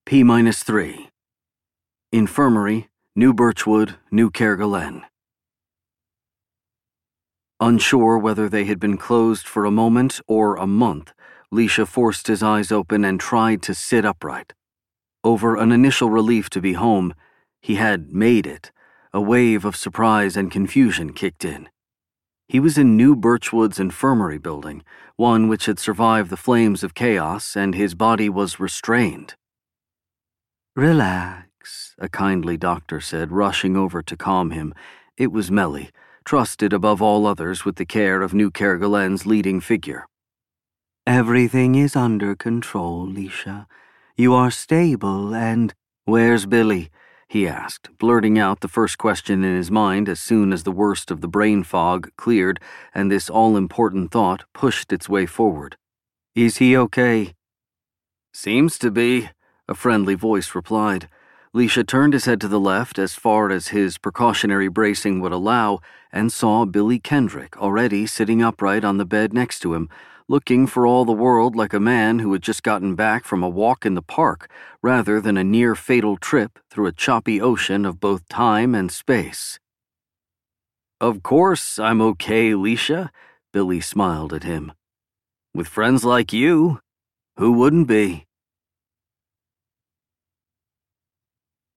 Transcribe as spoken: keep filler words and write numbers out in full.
P minus three. Infirmary, New Birchwood, New Kerguelen. Unsure whether they had been closed for a moment or a month, Leisha forced his eyes open and tried to sit upright. Over an initial relief to be home, he had made it. A wave of surprise and confusion kicked in. He was in New Birchwood's infirmary building, one which had survived the flames of chaos, and his body was restrained. "Relax," a kindly doctor said, rushing over to calm him. It was Melly, trusted above all others with the care of New Kerguelen's leading figure. "Everything is under control, Leisha. You are stable and—" "Where's Billy?" he asked, blurting out the first question in his mind as soon as the worst of the brain fog cleared and this all-important thought pushed its way forward. "Is he okay?" "Seems to be," a friendly voice replied. Leisha turned his head to the left as far as his precautionary bracing would allow and saw Billy Kendrick already sitting upright on the bed next to him, looking for all the world like a man who had just gotten back from a walk in the park rather than a near-fatal trip through a choppy ocean of both time and space. "Of course I'm okay, Leisha," Billy smiled at him. "With friends like you, who wouldn't be?"